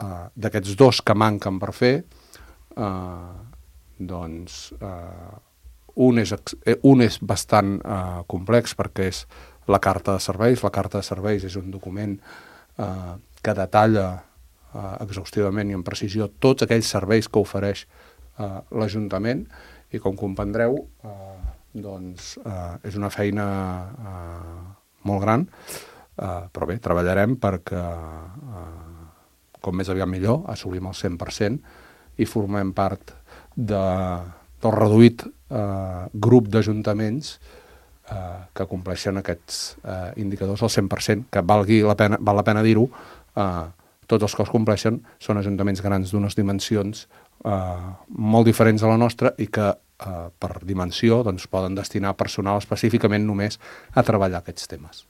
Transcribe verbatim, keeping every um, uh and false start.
uh, d'aquests dos que manquen per fer, uh, doncs uh, un, és, un és bastant uh, complex perquè és la carta de serveis. La carta de serveis és un document uh, que detalla uh, exhaustivament i amb precisió tots aquells serveis que ofereix uh, l'Ajuntament, i com comprendreu, uh, doncs uh, és una feina uh, molt gran, uh, però bé, treballarem perquè uh, com més aviat millor assolim el cent per cent i formem part de, del reduït uh, grup d'ajuntaments uh, que compleixen aquests uh, indicadors al cent per cent, que valgui la pena, val la pena dir-ho, uh, tots els que els compleixen són ajuntaments grans d'unes dimensions uh, molt diferents a la nostra i que uh, per dimensió doncs, poden destinar personal específicament només a treballar aquests temes.